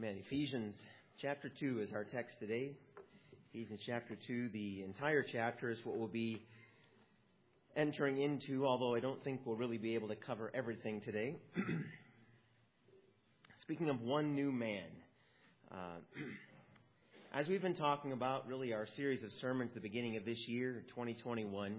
Amen. Ephesians chapter 2 is our text today. Ephesians chapter 2, the entire chapter is what we'll be entering into, although I don't think we'll really be able to cover everything today. Speaking of one new man, as we've been talking about really our series of sermons at the beginning of this year, 2021,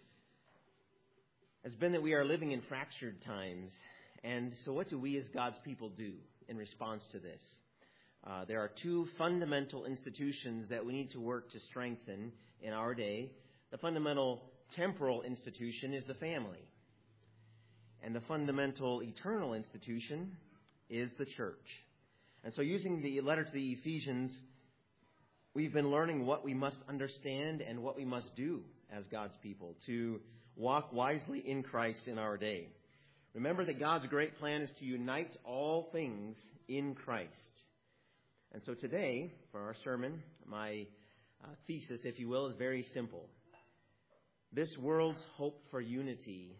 has been that we are living in fractured times. And so what do we as God's people do in response to this? There are two fundamental institutions that we need to work to strengthen in our day. The fundamental temporal institution is the family. And the fundamental eternal institution is the church. And so using the letter to the Ephesians, we've been learning what we must understand and what we must do as God's people to walk wisely in Christ in our day. Remember that God's great plan is to unite all things in Christ. And so today, for our sermon, my thesis, if you will, is very simple. This world's hope for unity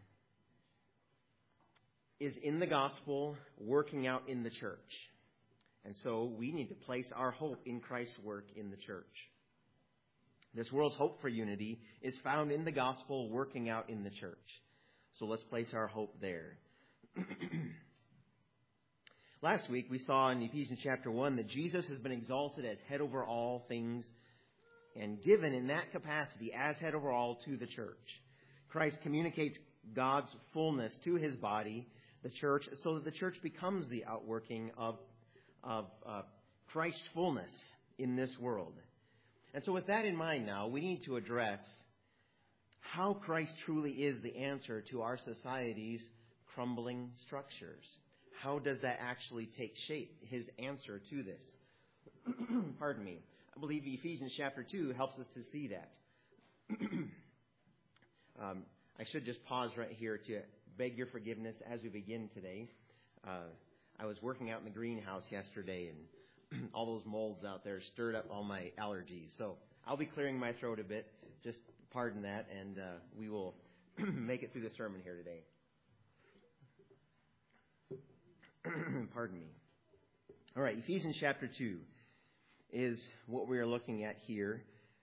is in the gospel, working out in the church. And so we need to place our hope in Christ's work in the church. This world's hope for unity is found in the gospel, working out in the church. So let's place our hope there. Last week we saw in Ephesians chapter 1 that Jesus has been exalted as head over all things and given in that capacity as head over all to the church. Christ communicates God's fullness to his body, the church, so that the church becomes the outworking of Christ's fullness in this world. And so with that in mind now, we need to address how Christ truly is the answer to our society's crumbling structures. How does that actually take shape, his answer to this? Pardon me. I believe Ephesians chapter 2 helps us to see that. I should just pause right here to beg your forgiveness as we begin today. I was working out in the greenhouse yesterday, and all those molds out there stirred up all my allergies. So I'll be clearing my throat a bit. Just pardon that, and we will make it through the sermon here today. Pardon me. All right, Ephesians chapter 2 is what we are looking at here.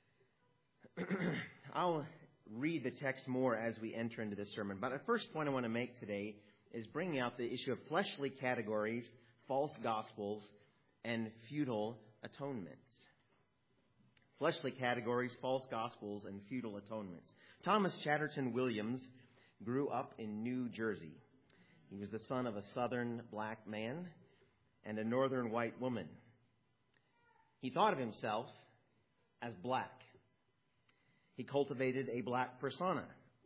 I'll read the text more as we enter into this sermon. But the first point I want to make today is bringing out the issue of fleshly categories, false gospels, and futile atonements. Fleshly categories, false gospels, and futile atonements. Thomas Chatterton Williams grew up in New Jersey. He was the son of a southern black man and a northern white woman. He thought of himself as black. He cultivated a black persona.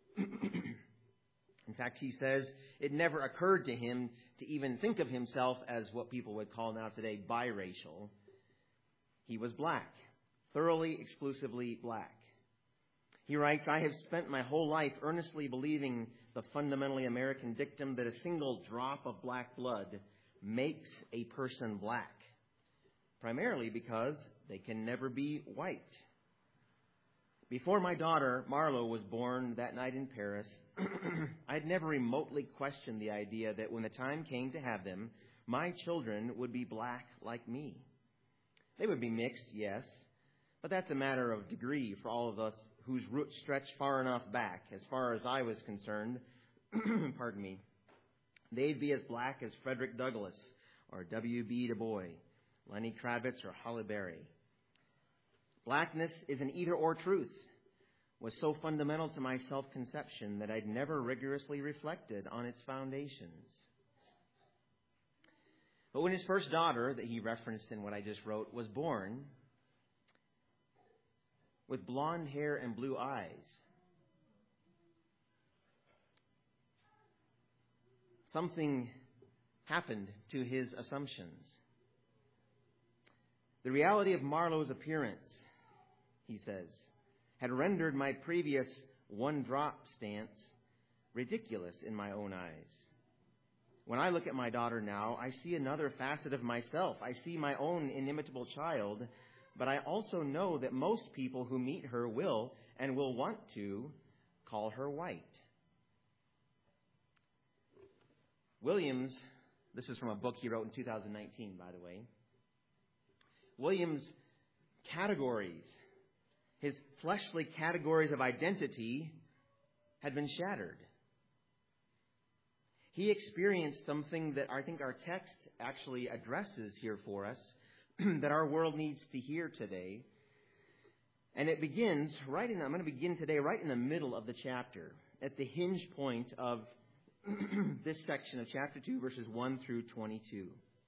In fact, he says it never occurred to him to even think of himself as what people would call now today biracial. He was black, thoroughly, exclusively black. He writes, "I have spent my whole life earnestly believing the fundamentally American dictum that a single drop of black blood makes a person black, primarily because they can never be white. Before my daughter, Marlo, was born that night in Paris, I'd never remotely questioned the idea that when the time came to have them, my children would be black like me. They would be mixed, yes, but that's a matter of degree for all of us whose roots stretch far enough back. As far as I was concerned, pardon me, they'd be as black as Frederick Douglass or W.B. Du Bois, Lenny Kravitz or Halle Berry. Blackness is an either-or truth was so fundamental to my self-conception that I'd never rigorously reflected on its foundations." But when his first daughter, that he referenced in what I just wrote, was born with blonde hair and blue eyes, something happened to his assumptions. The reality of Marlo's appearance, he says, had rendered my previous one-drop stance ridiculous in my own eyes. When I look at my daughter now, I see another facet of myself. I see my own inimitable child, but I also know that most people who meet her will and will want to call her white. Williams, this is from a book he wrote in 2019, by the way. William's categories, his fleshly categories of identity, had been shattered. He experienced something that I think our text actually addresses here for us, that our world needs to hear today. And it begins I'm going to begin today right in the middle of the chapter, at the hinge point of this section of chapter 2, verses 1 through 22.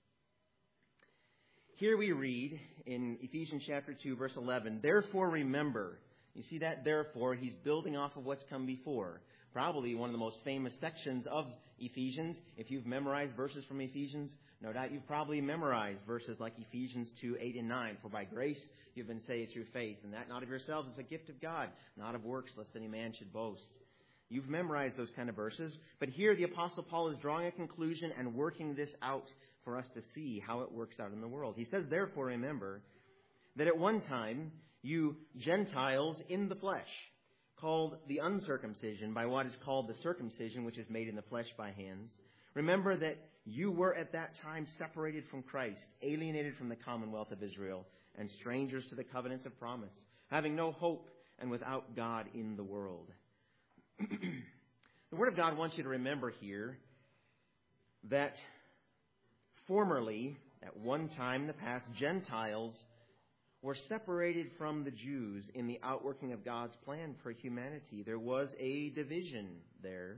Here we read in Ephesians chapter 2, verse 11, "Therefore remember." You see that therefore? He's building off of what's come before. Probably one of the most famous sections of Ephesians. If you've memorized verses from Ephesians, no doubt you've probably memorized verses like Ephesians 2, 8 and 9. "For by grace you've been saved through faith, and that not of yourselves is a gift of God, not of works, lest any man should boast." You've memorized those kind of verses. But here the Apostle Paul is drawing a conclusion and working this out for us to see how it works out in the world. He says, "Therefore remember that at one time you Gentiles in the flesh, called the uncircumcision by what is called the circumcision, which is made in the flesh by hands. Remember that you were at that time separated from Christ, alienated from the commonwealth of Israel, and strangers to the covenants of promise, having no hope and without God in the world." The Word of God wants you to remember here that formerly, at one time in the past, Gentiles were separated from the Jews in the outworking of God's plan for humanity. There was a division there.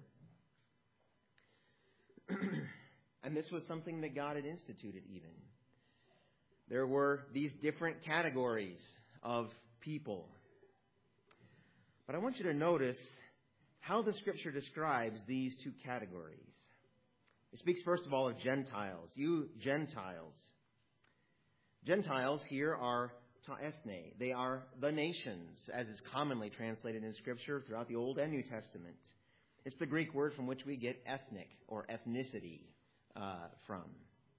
And this was something that God had instituted even. There were these different categories of people. But I want you to notice how the Scripture describes these two categories. It speaks first of all of Gentiles. You Gentiles. Gentiles here are ta ethne. They are the nations, as is commonly translated in Scripture throughout the Old and New Testament. It's the Greek word from which we get ethnic or ethnicity from.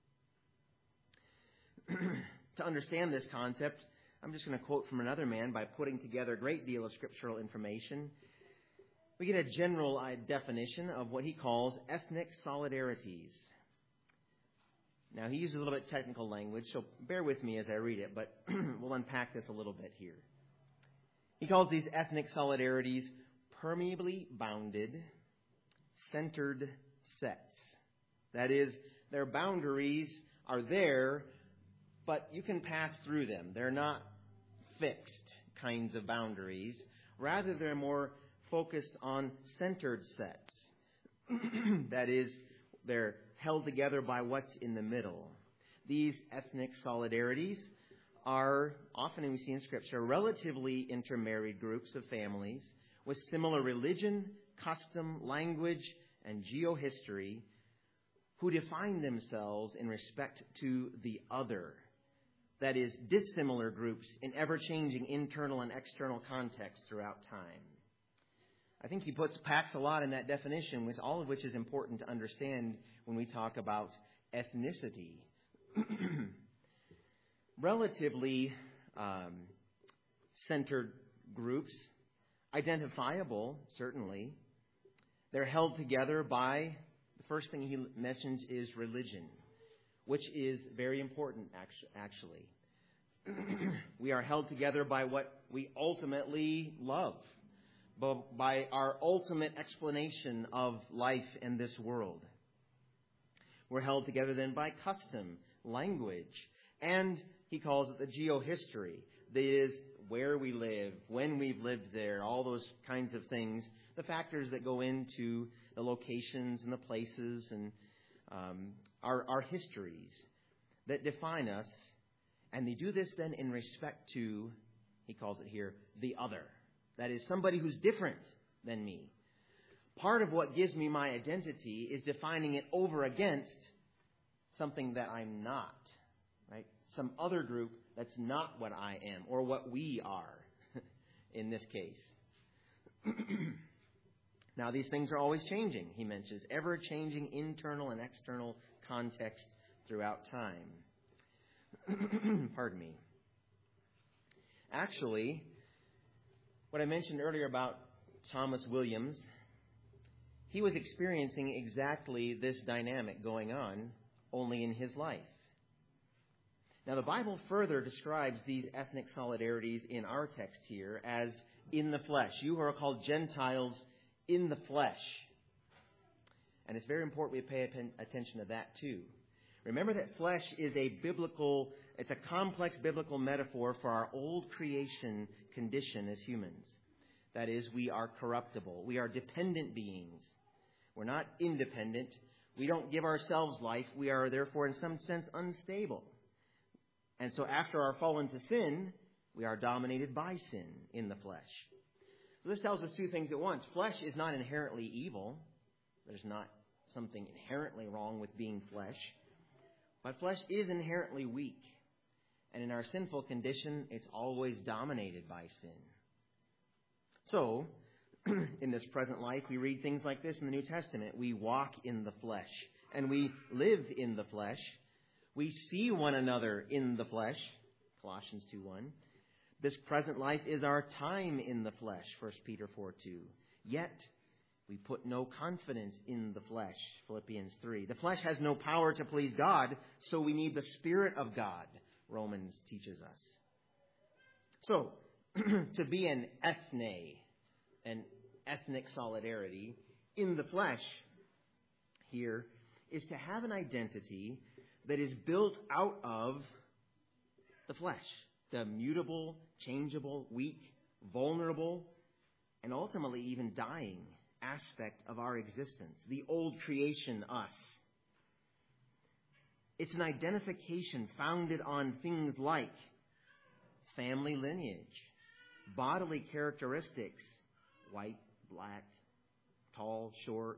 To understand this concept, I'm just going to quote from another man by putting together a great deal of scriptural information. We get a general definition of what he calls ethnic solidarities. Now, he uses a little bit technical language, so bear with me as I read it, but we'll unpack this a little bit here. He calls these ethnic solidarities permeably bounded, centered sets. That is, their boundaries are there, but you can pass through them. They're not fixed kinds of boundaries. Rather, they're more focused on centered sets. That is, they're held together by what's in the middle. These ethnic solidarities are, often we see in Scripture, relatively intermarried groups of families with similar religion, custom, language, and geohistory who define themselves in respect to the other. That is, dissimilar groups in ever-changing internal and external contexts throughout time. I think he packs a lot in that definition, all of which is important to understand when we talk about ethnicity. Relatively centered groups, identifiable, certainly. They're held together by, the first thing he mentions is religion, which is very important, actually. We are held together by what we ultimately love, by our ultimate explanation of life in this world. We're held together then by custom, language, and he calls it the geohistory. That is, where we live, when we've lived there, all those kinds of things, the factors that go into the locations and the places and our histories that define us. And they do this then in respect to, he calls it here, the other. That is, somebody who's different than me. Part of what gives me my identity is defining it over against something that I'm not, right? Some other group that's not what I am or what we are in this case. Now, these things are always changing, he mentions, ever-changing internal and external context throughout time. Pardon me. Actually, what I mentioned earlier about Thomas Williams, he was experiencing exactly this dynamic going on only in his life. Now, the Bible further describes these ethnic solidarities in our text here as in the flesh. You who are called Gentiles in the flesh. And it's very important we pay attention to that too. Remember that flesh is it's a complex biblical metaphor for our old creation condition as humans. That is, we are corruptible. We are dependent beings. We're not independent. We don't give ourselves life. We are therefore in some sense unstable. And so after our fall into sin, we are dominated by sin in the flesh. So this tells us two things at once. Flesh is not inherently evil. There's not something inherently wrong with being flesh. But flesh is inherently weak. And in our sinful condition, it's always dominated by sin. So, in this present life, we read things like this in the New Testament. We walk in the flesh, and we live in the flesh. We see one another in the flesh, Colossians 2:1. This present life is our time in the flesh, 1 Peter 4:2. Yet, we put no confidence in the flesh, Philippians 3. The flesh has no power to please God, so we need the Spirit of God, Romans teaches us. So, to be an ethnic solidarity in the flesh here is to have an identity that is built out of the flesh, the mutable, changeable, weak, vulnerable, and ultimately even dying aspect of our existence, the old creation us. It's an identification founded on things like family lineage, bodily characteristics, white, black, tall, short,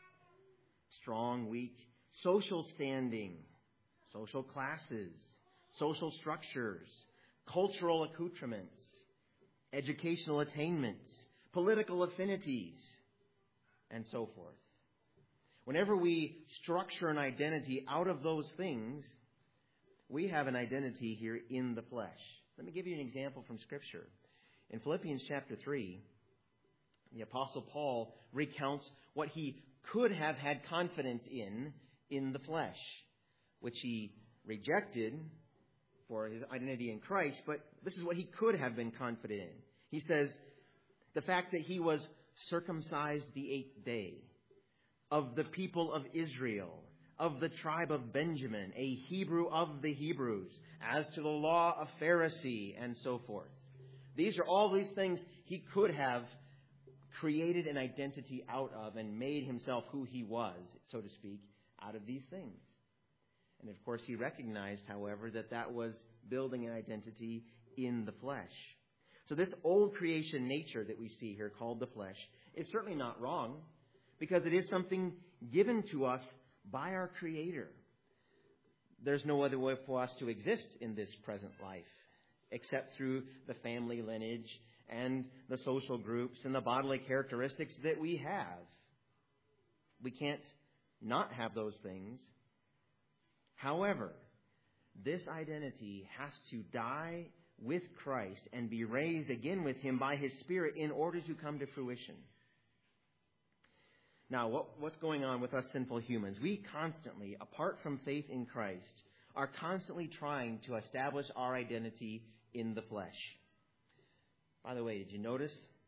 strong, weak, social standing, social classes, social structures, cultural accoutrements, educational attainments, political affinities, and so forth. Whenever we structure an identity out of those things, we have an identity here in the flesh. Let me give you an example from Scripture. In Philippians chapter 3, the Apostle Paul recounts what he could have had confidence in the flesh, which he rejected for his identity in Christ, but this is what he could have been confident in. He says, the fact that he was circumcised the 8th day, of the people of Israel, of the tribe of Benjamin, a Hebrew of the Hebrews, as to the law of Pharisee, and so forth. These are all these things he could have created an identity out of and made himself who he was, so to speak, out of these things. And of course, he recognized, however, that was building an identity in the flesh. So this old creation nature that we see here called the flesh is certainly not wrong, because it is something given to us by our Creator. There's no other way for us to exist in this present life except through the family lineage and the social groups and the bodily characteristics that we have. We can't not have those things. However, this identity has to die with Christ and be raised again with Him by His Spirit in order to come to fruition. Now, what's going on with us sinful humans? We constantly, apart from faith in Christ, are constantly trying to establish our identity in the flesh. By the way, did you notice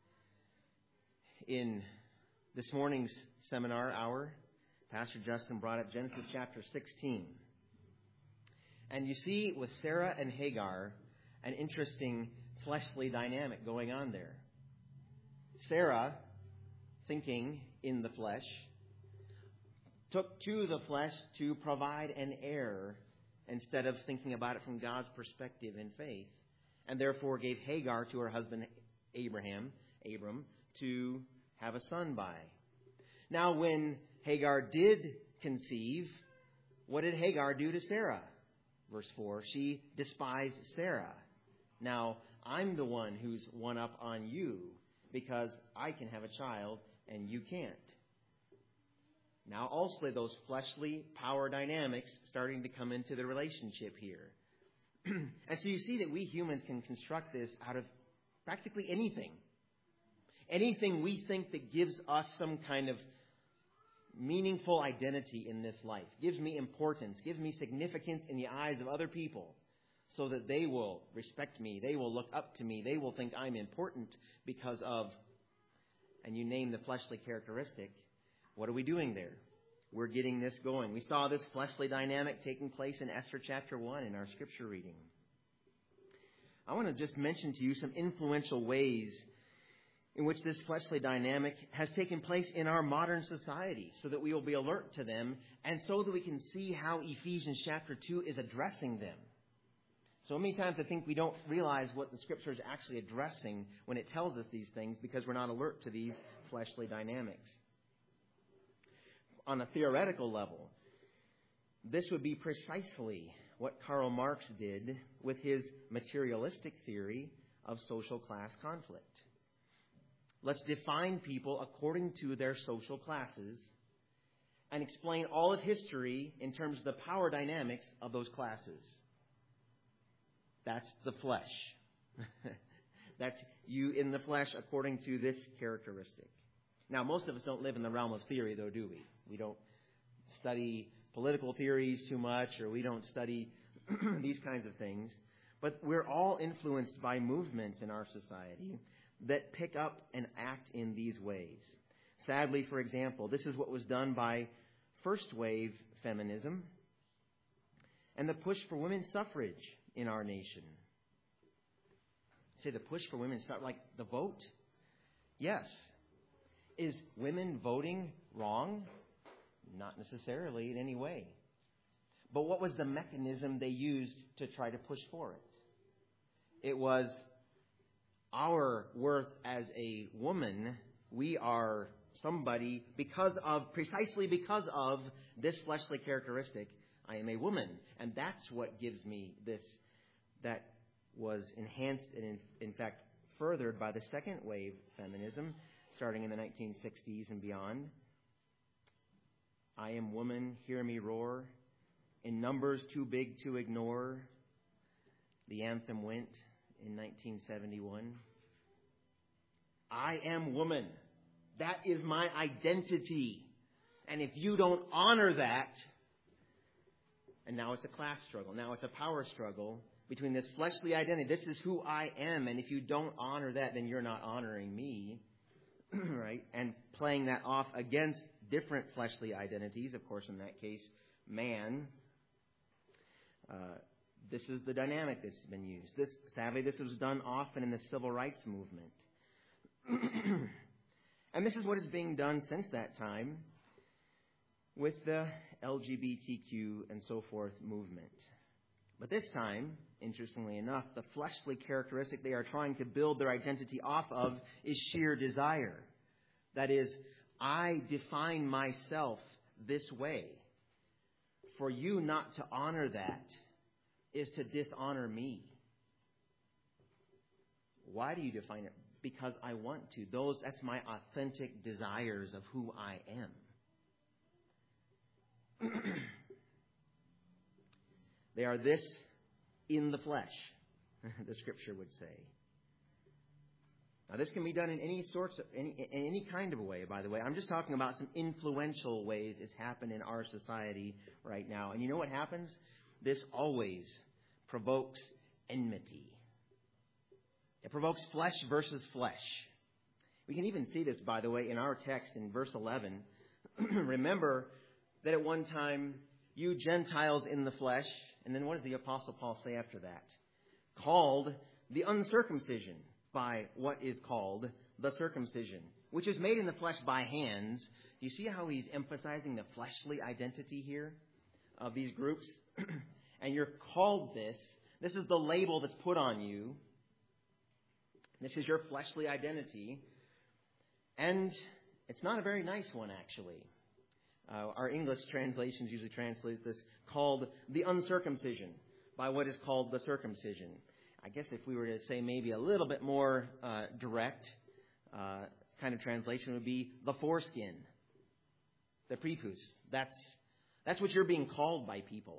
in this morning's seminar hour, Pastor Justin brought up Genesis chapter 16. And you see with Sarah and Hagar an interesting fleshly dynamic going on there. Sarah, thinking in the flesh, took to the flesh to provide an heir instead of thinking about it from God's perspective in faith, and therefore gave Hagar to her husband Abram, to have a son by. Now, when Hagar did conceive, what did Hagar do to Sarah? Verse 4, she despised Sarah. Now, I'm the one who's one up on you because I can have a child and you can't. Now, also those fleshly power dynamics starting to come into the relationship here. And so you see that we humans can construct this out of practically anything. Anything we think that gives us some kind of meaningful identity in this life, gives me importance, gives me significance in the eyes of other people. so that they will respect me, they will look up to me, they will think I'm important because of, and you name the fleshly characteristic. What are we doing there? We're getting this going. We saw this fleshly dynamic taking place in Esther chapter 1 in our scripture reading. I want to just mention to you some influential ways in which this fleshly dynamic has taken place in our modern society, so that we will be alert to them and so that we can see how Ephesians chapter 2 is addressing them. So many times I think we don't realize what the Scripture is actually addressing when it tells us these things because we're not alert to these fleshly dynamics. On a theoretical level, this would be precisely what Karl Marx did with his materialistic theory of social class conflict. Let's define people according to their social classes and explain all of history in terms of the power dynamics of those classes. That's the flesh. That's you in the flesh according to this characteristic. Now, most of us don't live in the realm of theory, though, do we? We don't study political theories too much, or we don't study these kinds of things. But we're all influenced by movements in our society that pick up and act in these ways. Sadly, for example, this is what was done by first wave feminism and the push for women's suffrage in our nation. Say the push for women's suffrage, like the vote? Yes. Is women voting wrong? Not necessarily in any way. But what was the mechanism they used to try to push for it? It was our worth as a woman. We are somebody precisely because of this fleshly characteristic. I am a woman. And that's what gives me this. That was enhanced and in fact furthered by the second wave feminism starting in the 1960s and beyond. I am woman, hear me roar. In numbers too big to ignore. The anthem went in 1971. I am woman. That is my identity. And if you don't honor that, and now it's a class struggle, now it's a power struggle between this fleshly identity. This is who I am, and if you don't honor that, then you're not honoring me, right? And playing that off against different fleshly identities, of course, in that case, man. This is the dynamic that's been used. Sadly, this was done often in the civil rights movement. And this is what is being done since that time with the LGBTQ and so forth movement. But this time, interestingly enough, the fleshly characteristic they are trying to build their identity off of is sheer desire. That is, I define myself this way. For you not to honor that is to dishonor me. Why do you define it? Because I want to. That's my authentic desires of who I am. They are this in the flesh, the Scripture would say. Now, this can be done in any kind of a way, by the way. I'm just talking about some influential ways it's happened in our society right now. And you know what happens? This always provokes enmity. It provokes flesh versus flesh. We can even see this, by the way, in our text in verse 11. Remember that at one time, you Gentiles in the flesh, and then what does the Apostle Paul say after that? Called the uncircumcision by what is called the circumcision, which is made in the flesh by hands. Do you see how he's emphasizing the fleshly identity here of these groups? And you're called this. This is the label that's put on you. This is your fleshly identity. And it's not a very nice one, actually. Our English translations usually translate this called the uncircumcision by what is called the circumcision. I guess if we were to say maybe a little bit more direct kind of translation would be the foreskin, the prepuce. That's what you're being called by people.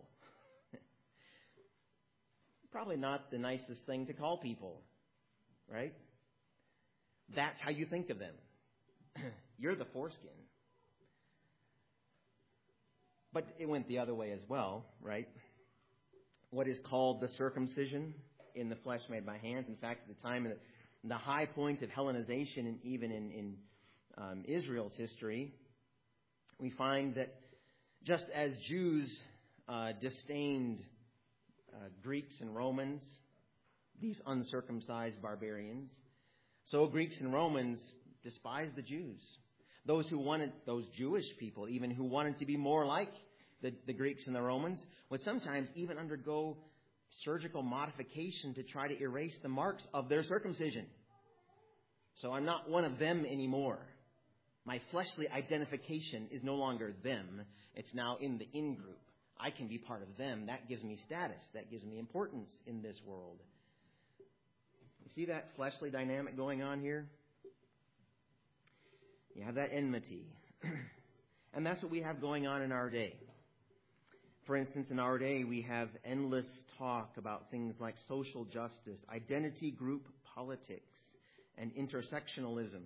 Probably not the nicest thing to call people, right? That's how you think of them. You're the foreskin. But it went the other way as well, right? what is called the circumcision in the flesh made by hands. In fact, at the time, the high point of Hellenization, and even in Israel's history, we find that just as Jews disdained Greeks and Romans, these uncircumcised barbarians, so Greeks and Romans despised the Jews. Those Jewish people, even who wanted to be more like the Greeks and the Romans, would sometimes even undergo surgical modification to try to erase the marks of their circumcision. So I'm not one of them anymore. My fleshly identification is no longer them. It's now in the in-group. I can be part of them. That gives me status. That gives me importance in this world. You see that fleshly dynamic going on here? You have that enmity. And that's what we have going on in our day. For instance, in our day, we have endless talk about things like social justice, identity group politics, and intersectionalism.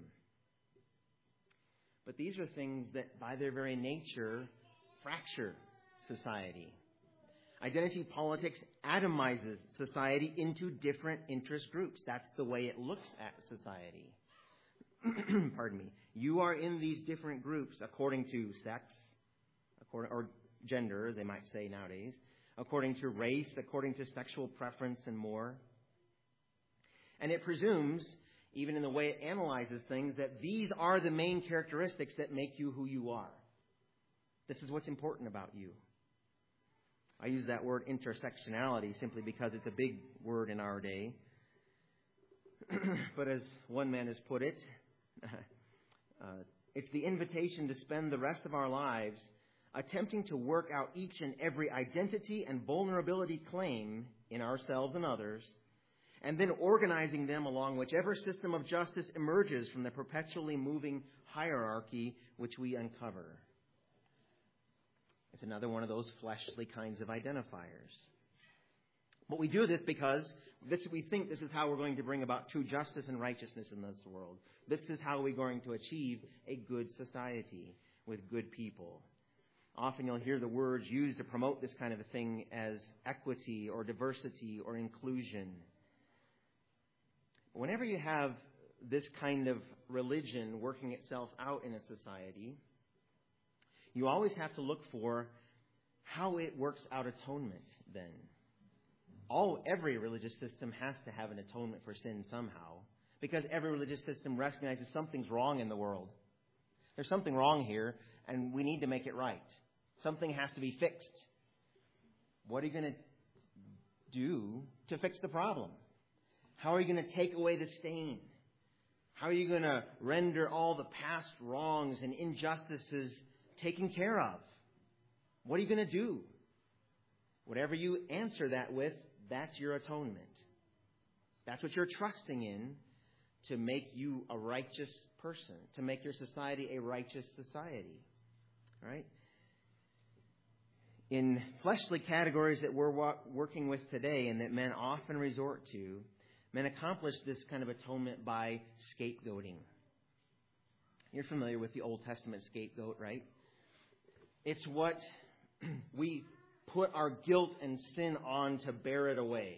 But these are things that, by their very nature, fracture society. Identity politics atomizes society into different interest groups. That's the way it looks at society. Pardon me. You are in these different groups according to sex, or gender, they might say nowadays, according to race, according to sexual preference, and more. And it presumes, even in the way it analyzes things, that these are the main characteristics that make you who you are. This is what's important about you. I use that word intersectionality simply because it's a big word in our day. But as one man has put it, it's the invitation to spend the rest of our lives attempting to work out each and every identity and vulnerability claim in ourselves and others, and then organizing them along whichever system of justice emerges from the perpetually moving hierarchy which we uncover. It's another one of those fleshly kinds of identifiers. But we do this because we think this is how we're going to bring about true justice and righteousness in this world. This is how we're going to achieve a good society with good people. Often you'll hear the words used to promote this kind of a thing as equity or diversity or inclusion. Whenever you have this kind of religion working itself out in a society, you always have to look for how it works out atonement then. Every religious system has to have an atonement for sin somehow, because every religious system recognizes something's wrong in the world. There's something wrong here, and we need to make it right. Something has to be fixed. What are you going to do to fix the problem? How are you going to take away the stain? How are you going to render all the past wrongs and injustices taken care of? What are you going to do? Whatever you answer that with, that's your atonement. That's what you're trusting in to make you a righteous person, to make your society a righteous society. All right? In fleshly categories that we're working with today and that men often resort to, men accomplish this kind of atonement by scapegoating. You're familiar with the Old Testament scapegoat, right? It's what we put our guilt and sin on to bear it away.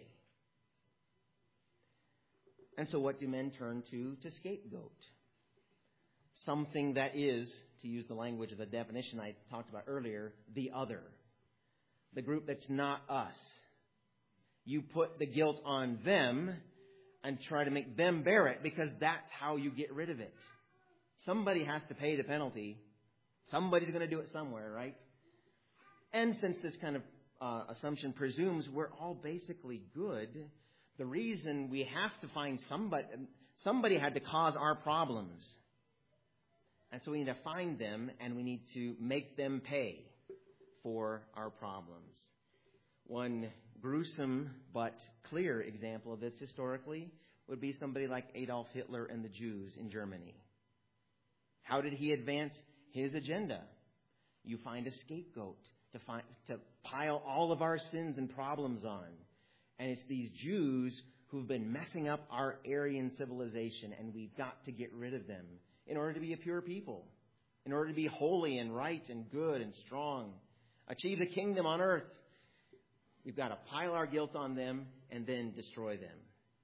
And so what do men turn to scapegoat? Something that is, to use the language of the definition I talked about earlier, the other. The group that's not us. You put the guilt on them and try to make them bear it because that's how you get rid of it. Somebody has to pay the penalty. Somebody's going to do it somewhere, right? And since this kind of assumption presumes we're all basically good, the reason we have to find somebody had to cause our problems. And so we need to find them and we need to make them pay for our problems. One gruesome but clear example of this historically would be somebody like Adolf Hitler and the Jews in Germany. How did he advance his agenda? You find a scapegoat to pile all of our sins and problems on. And it's these Jews who've been messing up our Aryan civilization, and we've got to get rid of them in order to be a pure people, in order to be holy and right and good and strong, achieve the kingdom on earth. We've got to pile our guilt on them and then destroy them.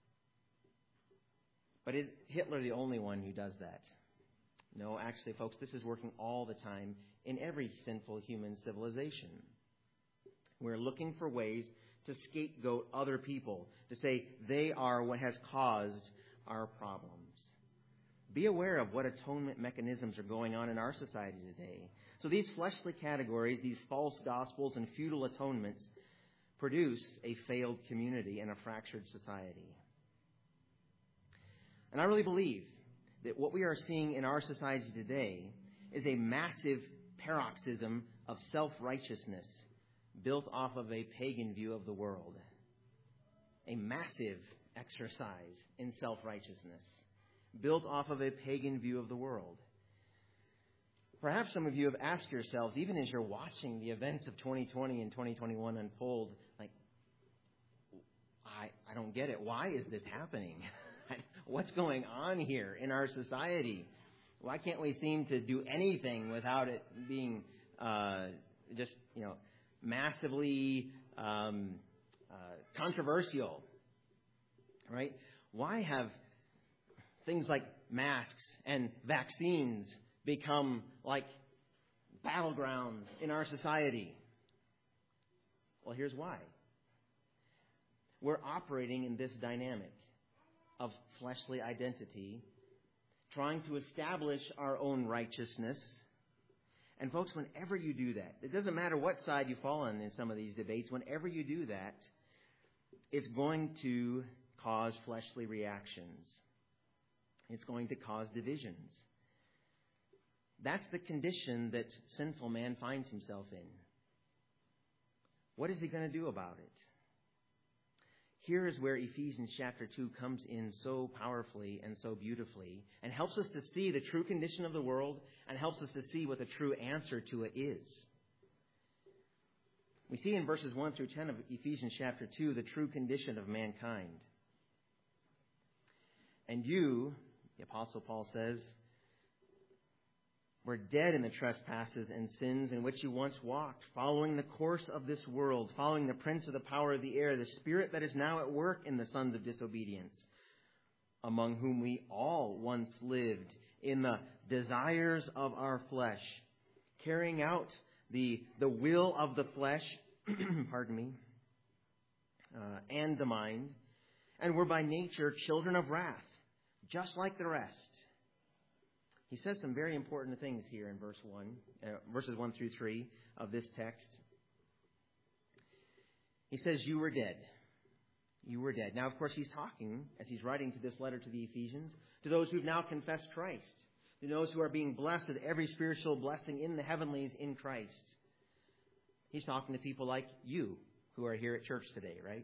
But is Hitler the only one who does that? No, actually, folks, this is working all the time in every sinful human civilization. We're looking for ways to scapegoat other people, to say they are what has caused our problems. Be aware of what atonement mechanisms are going on in our society today. So these fleshly categories, these false gospels and futile atonements, produce a failed community and a fractured society. And I really believe that what we are seeing in our society today is a massive paroxysm of self-righteousness built off of a pagan view of the world. A massive exercise in self-righteousness built off of a pagan view of the world. Perhaps some of you have asked yourselves, even as you're watching the events of 2020 and 2021 unfold, like, I don't get it. Why is this happening? What's going on here in our society? Why can't we seem to do anything without it being massively controversial? Right? Why have things like masks and vaccines become like battlegrounds in our society? Well, here's why. We're operating in this dynamic of fleshly identity, trying to establish our own righteousness. And folks, whenever you do that, it doesn't matter what side you fall on in some of these debates, whenever you do that, it's going to cause fleshly reactions. It's going to cause divisions. That's the condition that sinful man finds himself in. What is he going to do about it? Here is where Ephesians chapter 2 comes in so powerfully and so beautifully and helps us to see the true condition of the world and helps us to see what the true answer to it is. We see in verses 1 through 10 of Ephesians chapter 2 the true condition of mankind. And you, the Apostle Paul says, were dead in the trespasses and sins in which you once walked, following the course of this world, following the prince of the power of the air, the spirit that is now at work in the sons of disobedience, among whom we all once lived in the desires of our flesh, carrying out the will of the flesh, and the mind, and were by nature children of wrath, just like the rest. He says some very important things here in verses 1 through 3 of this text. He says, you were dead. You were dead. Now, of course, he's talking, as he's writing to this letter to the Ephesians, to those who've now confessed Christ, to those who are being blessed with every spiritual blessing in the heavenlies in Christ. He's talking to people like you who are here at church today, right?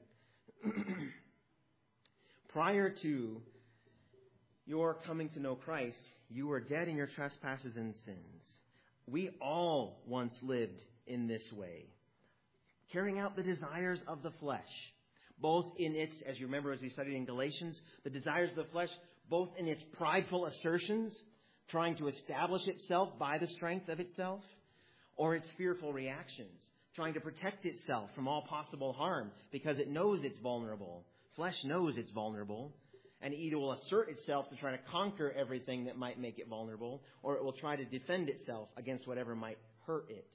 Prior to your coming to know Christ, you were dead in your trespasses and sins. We all once lived in this way, carrying out the desires of the flesh, both in its, as you remember as we studied in Galatians, the desires of the flesh, both in its prideful assertions, trying to establish itself by the strength of itself, or its fearful reactions, trying to protect itself from all possible harm because it knows it's vulnerable. Flesh knows it's vulnerable. And either will assert itself to try to conquer everything that might make it vulnerable, or it will try to defend itself against whatever might hurt it.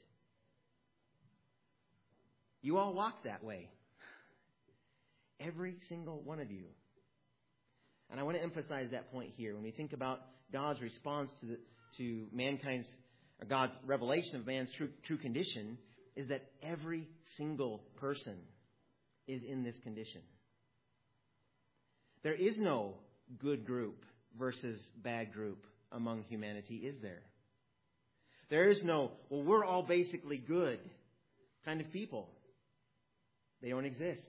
You all walk that way. Every single one of you. And I want to emphasize that point here. When we think about God's response to mankind's, or God's revelation of man's true condition, is that every single person is in this condition. There is no good group versus bad group among humanity, is there? There is no, well, we're all basically good kind of people. They don't exist.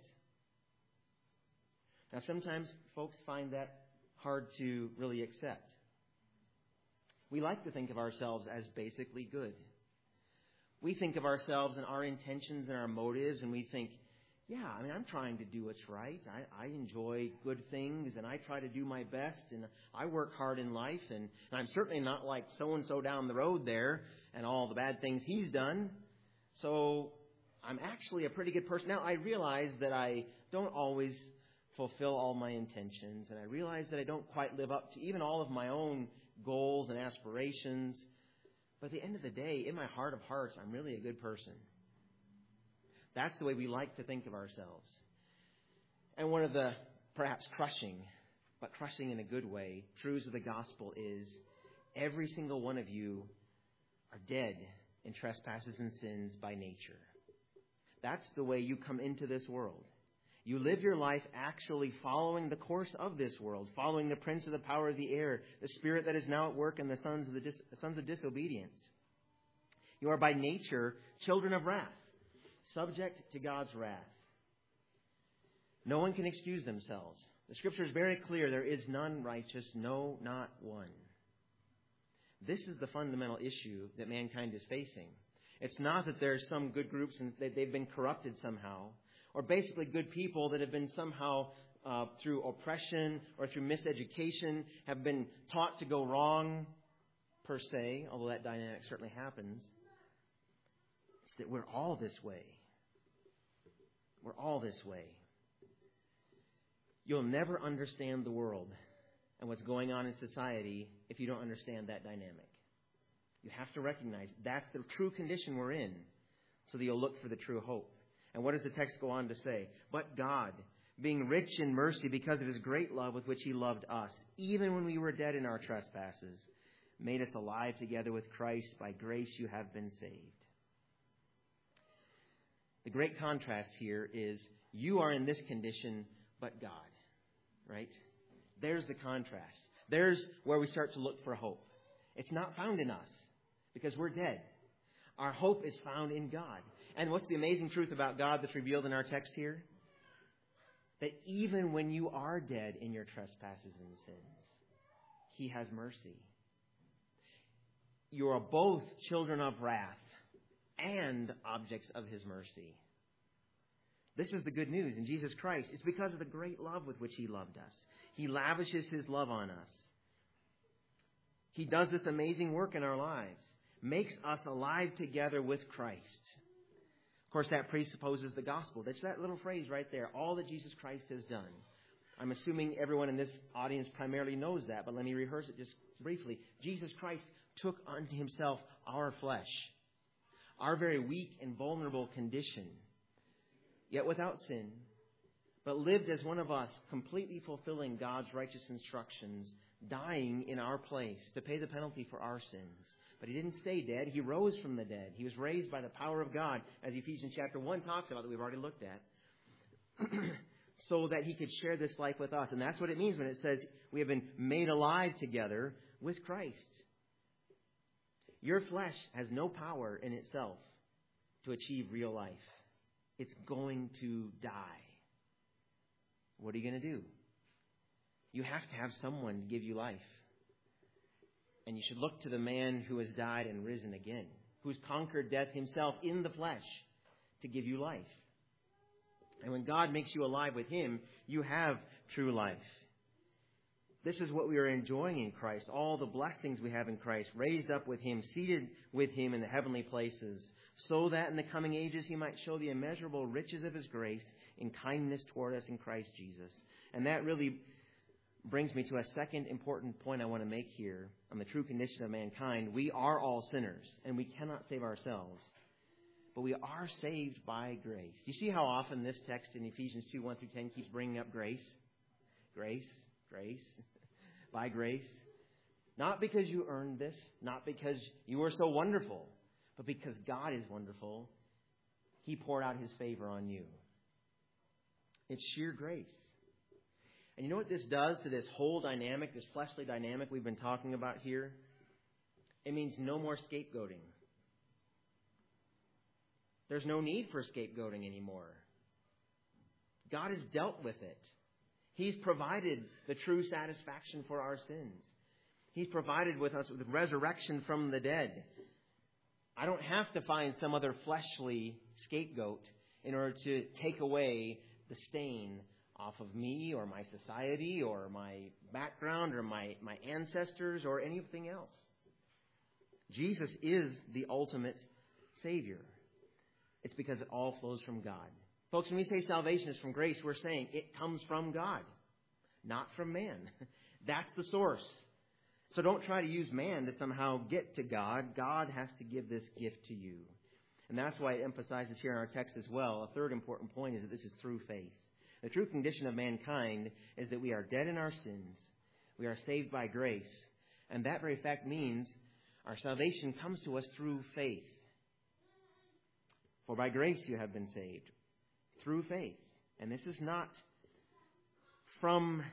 Now, sometimes folks find that hard to really accept. We like to think of ourselves as basically good. We think of ourselves and our intentions and our motives, and we think, yeah, I'm trying to do what's right. I enjoy good things, and I try to do my best, and I work hard in life, and I'm certainly not like so-and-so down the road there and all the bad things he's done. So I'm actually a pretty good person. Now, I realize that I don't always fulfill all my intentions, and I realize that I don't quite live up to even all of my own goals and aspirations. But at the end of the day, in my heart of hearts, I'm really a good person. That's the way we like to think of ourselves. And one of the perhaps crushing in a good way, truths of the gospel is every single one of you are dead in trespasses and sins by nature. That's the way you come into this world. You live your life actually following the course of this world, following the prince of the power of the air, the spirit that is now at work in the sons of disobedience. You are by nature children of wrath, subject to God's wrath. No one can excuse themselves. The Scripture is very clear. There is none righteous, no, not one. This is the fundamental issue that mankind is facing. It's not that there's some good groups and that they've been corrupted somehow, or basically good people that have been somehow through oppression or through miseducation have been taught to go wrong per se, although that dynamic certainly happens. It's that we're all this way. We're all this way. You'll never understand the world and what's going on in society if you don't understand that dynamic. You have to recognize that's the true condition we're in, so that you'll look for the true hope. And what does the text go on to say? But God, being rich in mercy because of His great love with which He loved us, even when we were dead in our trespasses, made us alive together with Christ. By grace you have been saved. The great contrast here is you are in this condition, but God. Right? There's the contrast. There's where we start to look for hope. It's not found in us because we're dead. Our hope is found in God. And what's the amazing truth about God that's revealed in our text here? That even when you are dead in your trespasses and sins, He has mercy. You are both children of wrath and objects of His mercy. This is the good news in Jesus Christ. It's because of the great love with which He loved us. He lavishes His love on us. He does this amazing work in our lives, makes us alive together with Christ. Of course, that presupposes the gospel. That's that little phrase right there, all that Jesus Christ has done. I'm assuming everyone in this audience primarily knows that, but let me rehearse it just briefly. Jesus Christ took unto Himself our flesh, our very weak and vulnerable condition, yet without sin, but lived as one of us, completely fulfilling God's righteous instructions, dying in our place to pay the penalty for our sins. But He didn't stay dead. He rose from the dead. He was raised by the power of God, as Ephesians chapter 1 talks about, that we've already looked at, so that He could share this life with us. And that's what it means when it says we have been made alive together with Christ. Your flesh has no power in itself to achieve real life. It's going to die. What are you going to do? You have to have someone give you life. And you should look to the man who has died and risen again, who's conquered death Himself in the flesh to give you life. And when God makes you alive with Him, you have true life. This is what we are enjoying in Christ, all the blessings we have in Christ, raised up with Him, seated with Him in the heavenly places, so that in the coming ages He might show the immeasurable riches of His grace in kindness toward us in Christ Jesus. And that really brings me to a second important point I want to make here on the true condition of mankind. We are all sinners, and we cannot save ourselves. But we are saved by grace. Do you see how often this text in Ephesians 2, 1 through 10 keeps bringing up grace? Grace, grace, by grace. Not because you earned this, not because you were so wonderful, but because God is wonderful. He poured out His favor on you. It's sheer grace. And you know what this does to this whole dynamic, this fleshly dynamic we've been talking about here? It means no more scapegoating. There's no need for scapegoating anymore. God has dealt with it. He's provided the true satisfaction for our sins. He's provided with us with resurrection from the dead. I don't have to find some other fleshly scapegoat in order to take away the stain off of me or my society or my background or my ancestors or anything else. Jesus is the ultimate Savior. It's because it all flows from God. Folks, when we say salvation is from grace, we're saying it comes from God, not from man. That's the source. So don't try to use man to somehow get to God. God has to give this gift to you. And that's why it emphasizes here in our text as well. A third important point is that this is through faith. The true condition of mankind is that we are dead in our sins. We are saved by grace. And that very fact means our salvation comes to us through faith. For by grace you have been saved. Through faith. And this is not from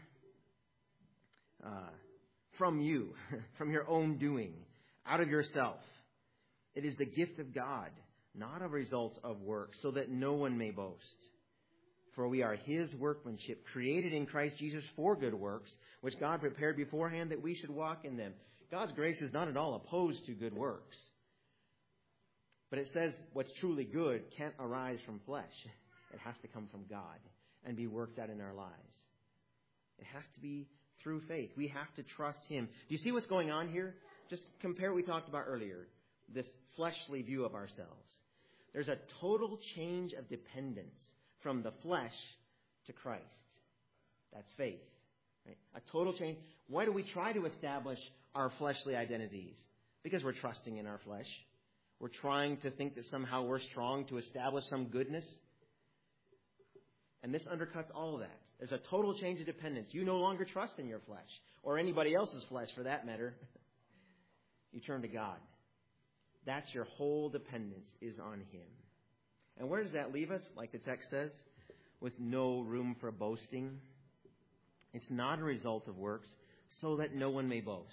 you, from your own doing, out of yourself. It is the gift of God, not a result of works, so that no one may boast. For we are His workmanship, created in Christ Jesus for good works, which God prepared beforehand that we should walk in them. God's grace is not at all opposed to good works. But it says what's truly good can't arise from flesh. It has to come from God and be worked out in our lives. It has to be through faith. We have to trust Him. Do you see what's going on here? Just compare what we talked about earlier, this fleshly view of ourselves. There's a total change of dependence from the flesh to Christ. That's faith. Right? A total change. Why do we try to establish our fleshly identities? Because we're trusting in our flesh. We're trying to think that somehow we're strong to establish some goodness. And this undercuts all of that. There's a total change of dependence. You no longer trust in your flesh, or anybody else's flesh for that matter. You turn to God. That's your whole dependence is on Him. And where does that leave us? Like the text says, with no room for boasting. It's not a result of works, so that no one may boast.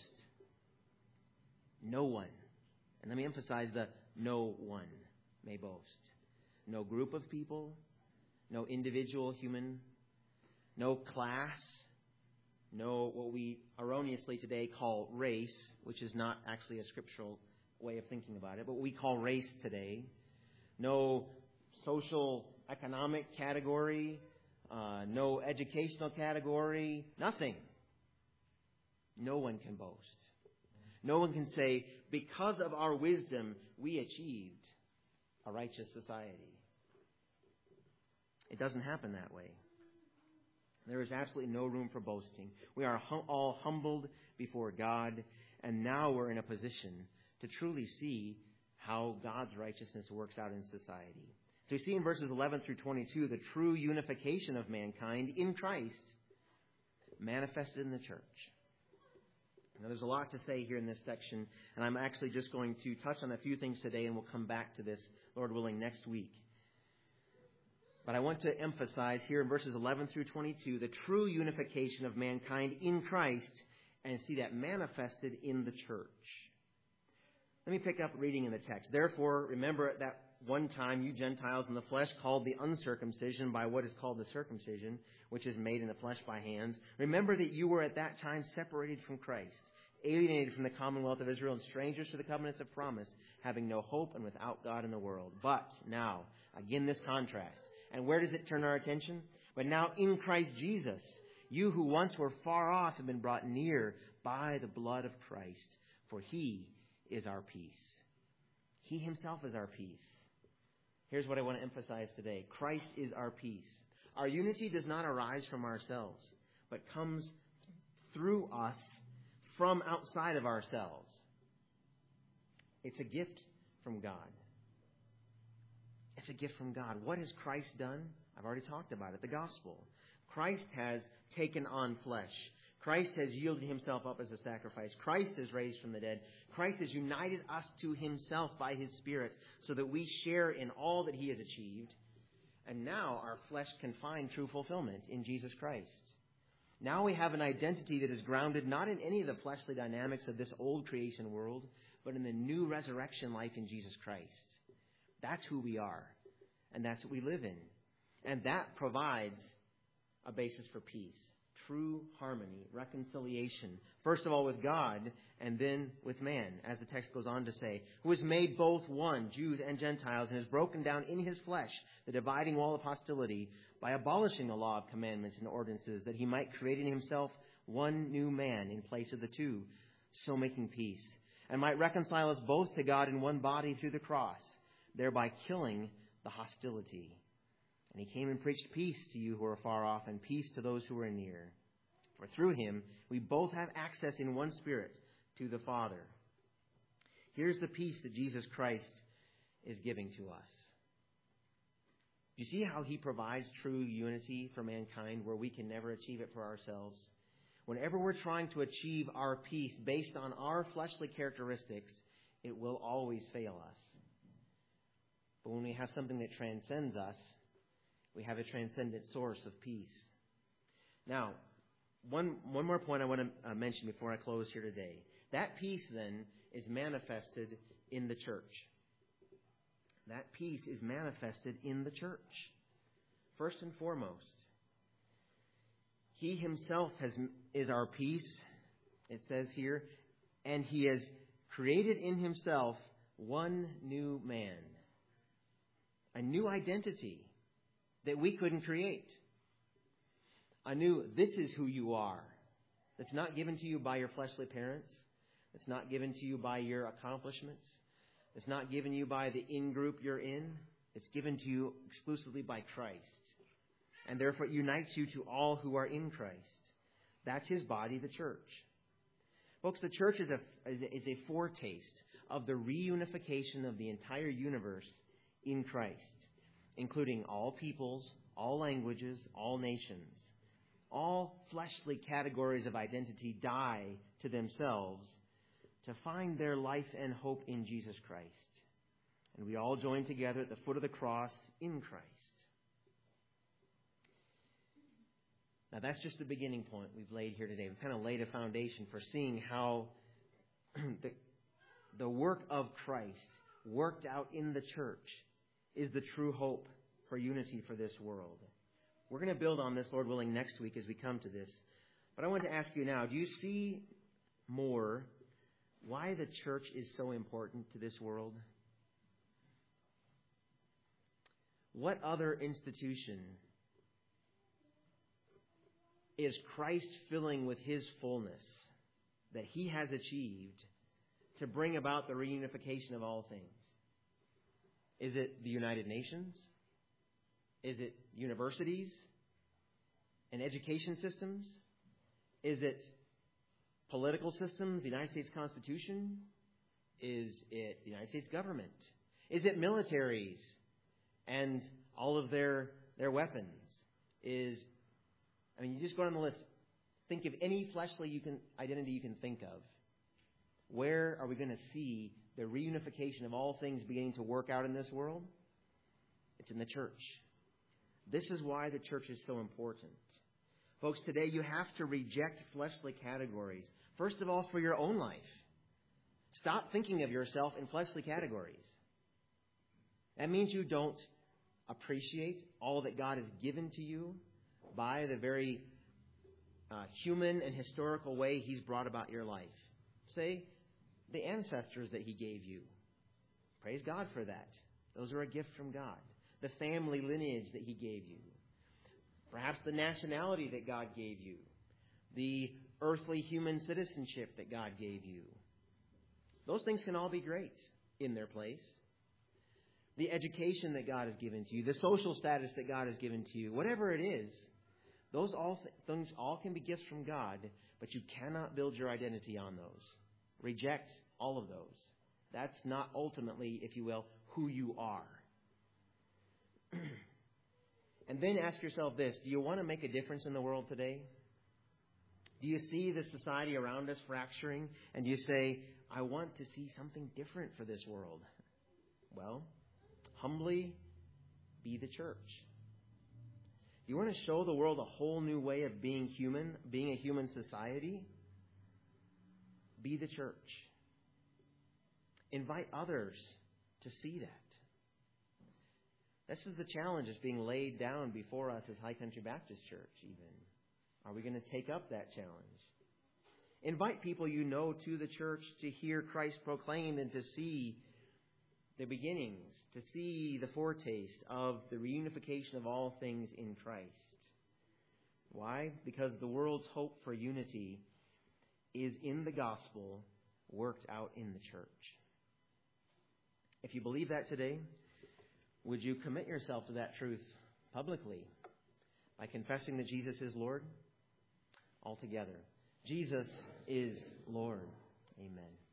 No one. And let me emphasize the no one may boast. No group of people, no individual human, no class, no what we erroneously today call race, which is not actually a scriptural way of thinking about it, but what we call race today. No social economic category, no educational category, nothing. No one can boast. No one can say, because of our wisdom, we achieved a righteous society. It doesn't happen that way. There is absolutely no room for boasting. We are all humbled before God, and now we're in a position to truly see how God's righteousness works out in society. So we see in verses 11 through 22 the true unification of mankind in Christ manifested in the church. Now, there's a lot to say here in this section, and I'm actually just going to touch on a few things today, and we'll come back to this, Lord willing, next week. But I want to emphasize here in verses 11 through 22 the true unification of mankind in Christ and see that manifested in the church. Let me pick up reading in the text. Therefore, remember at that one time you Gentiles in the flesh called the uncircumcision by what is called the circumcision, which is made in the flesh by hands. Remember that you were at that time separated from Christ, alienated from the commonwealth of Israel and strangers to the covenants of promise, having no hope and without God in the world. But now, again this contrast. And where does it turn our attention? But now in Christ Jesus, you who once were far off have been brought near by the blood of Christ, for He is our peace. He Himself is our peace. Here's what I want to emphasize today. Christ is our peace. Our unity does not arise from ourselves, but comes through us from outside of ourselves. It's a gift from God. It's a gift from God. What has Christ done? I've already talked about it. The gospel. Christ has taken on flesh. Christ has yielded Himself up as a sacrifice. Christ is raised from the dead. Christ has united us to Himself by His Spirit so that we share in all that He has achieved. And now our flesh can find true fulfillment in Jesus Christ. Now we have an identity that is grounded not in any of the fleshly dynamics of this old creation world, but in the new resurrection life in Jesus Christ. That's who we are, and that's what we live in. And that provides a basis for peace, true harmony, reconciliation, first of all with God, and then with man, as the text goes on to say, who has made both one, Jews and Gentiles, and has broken down in His flesh the dividing wall of hostility by abolishing the law of commandments and ordinances, that He might create in Himself one new man in place of the two, so making peace, and might reconcile us both to God in one body through the cross, thereby killing the hostility. And he came and preached peace to you who are far off and peace to those who are near. For through him we both have access in one Spirit to the Father. Here's the peace that Jesus Christ is giving to us. Do you see how he provides true unity for mankind where we can never achieve it for ourselves? Whenever we're trying to achieve our peace based on our fleshly characteristics, it will always fail us. But when we have something that transcends us, we have a transcendent source of peace. Now, one more point I want to mention before I close here today. That peace, then, is manifested in the church. That peace is manifested in the church. First and foremost, he himself is our peace, it says here, and he has created in himself one new man, a new identity that we couldn't create. A new, this is who you are. That's not given to you by your fleshly parents. It's not given to you by your accomplishments. It's not given you by the in-group you're in. It's given to you exclusively by Christ. And therefore it unites you to all who are in Christ. That's his body, the church. Folks, the church is a foretaste of the reunification of the entire universe in Christ, including all peoples, all languages, all nations. All fleshly categories of identity die to themselves to find their life and hope in Jesus Christ. And we all join together at the foot of the cross in Christ. Now that's just the beginning point we've laid here today. We've kind of laid a foundation for seeing how the work of Christ worked out in the church is the true hope for unity for this world. We're going to build on this, Lord willing, next week as we come to this. But I want to ask you now, do you see more why the church is so important to this world? What other institution is Christ filling with his fullness that he has achieved to bring about the reunification of all things? Is it the United Nations? Is it universities and education systems? Is it political systems, the United States Constitution? Is it the United States government? Is it militaries and all of their weapons? You just go down the list. Think of any fleshly identity you can think of. Where are we going to see the reunification of all things beginning to work out in this world? It's in the church. This is why the church is so important. Folks, today you have to reject fleshly categories. First of all, for your own life. Stop thinking of yourself in fleshly categories. That means you don't appreciate all that God has given to you by the very human and historical way he's brought about your life. Say, the ancestors that he gave you. Praise God for that. Those are a gift from God. The family lineage that he gave you. Perhaps the nationality that God gave you. The earthly human citizenship that God gave you. Those things can all be great in their place. The education that God has given to you. The social status that God has given to you. Whatever it is, those things all can be gifts from God, but you cannot build your identity on those. Reject all of those. That's not ultimately, if you will, who you are. And then ask yourself this: do you want to make a difference in the world today? Do you see the society around us fracturing? And do you say, I want to see something different for this world? Well, humbly be the church. You want to show the world a whole new way of being human, being a human society? Be the church. Invite others to see that. This is the challenge that's being laid down before us as High Country Baptist Church, even. Are we going to take up that challenge? Invite people you know to the church to hear Christ proclaimed and to see the beginnings, to see the foretaste of the reunification of all things in Christ. Why? Because the world's hope for unity is in the gospel worked out in the church. If you believe that today, Would you commit yourself to that truth publicly by confessing that Jesus is Lord? Altogether. Jesus is Lord. Amen.